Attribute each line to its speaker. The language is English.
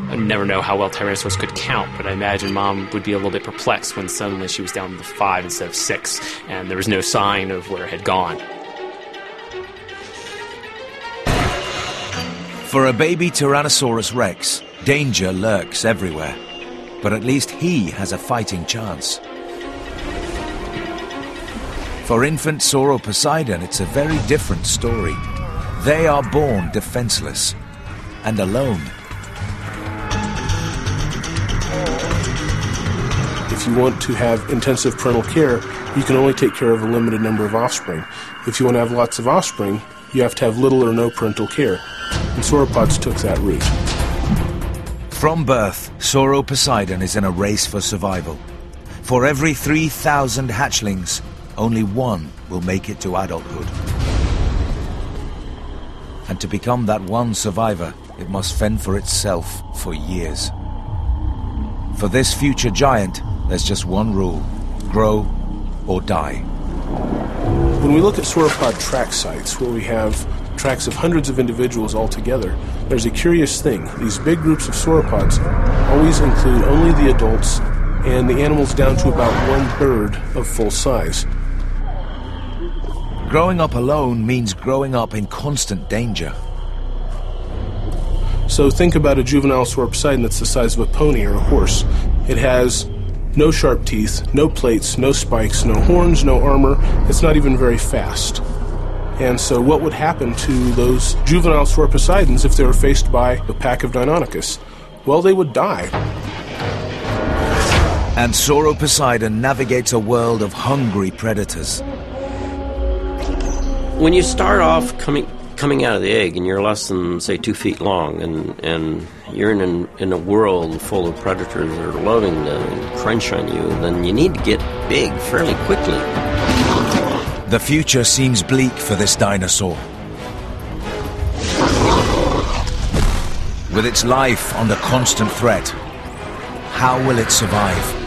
Speaker 1: I never know how well Tyrannosaurus could count, but I imagine Mom would be a little bit perplexed when suddenly she was down to 5 instead of 6, and there was no sign of where it had gone.
Speaker 2: For a baby Tyrannosaurus Rex, danger lurks everywhere, but at least he has a fighting chance. For infant Sauroposeidon, it's a very different story. They are born defenseless and alone.
Speaker 3: If you want to have intensive parental care, you can only take care of a limited number of offspring. If you want to have lots of offspring, you have to have little or no parental care. And sauropods took that route.
Speaker 2: From birth, Sauroposeidon is in a race for survival. For every 3,000 hatchlings, only one will make it to adulthood. And to become that one survivor, it must fend for itself for years. For this future giant, there's just one rule: grow or die.
Speaker 3: When we look at sauropod track sites, where we have tracks of hundreds of individuals all together, there's a curious thing. These big groups of sauropods always include only the adults and the animals down to about 1/3 of full size.
Speaker 2: Growing up alone means growing up in constant danger.
Speaker 3: So think about a juvenile Sauroposeidon that's the size of a pony or a horse. It has no sharp teeth, no plates, no spikes, no horns, no armor. It's not even very fast. And so what would happen to those juvenile Sauroposeidons if they were faced by a pack of Deinonychus? Well, they would die.
Speaker 2: And Sauroposeidon navigates a world of hungry predators.
Speaker 4: When you start off coming out of the egg and you're less than, say, 2 feet long, and you're in a world full of predators that are loving to crunch on you, then you need to get big fairly quickly.
Speaker 2: The future seems bleak for this dinosaur. With its life under constant threat, how will it survive?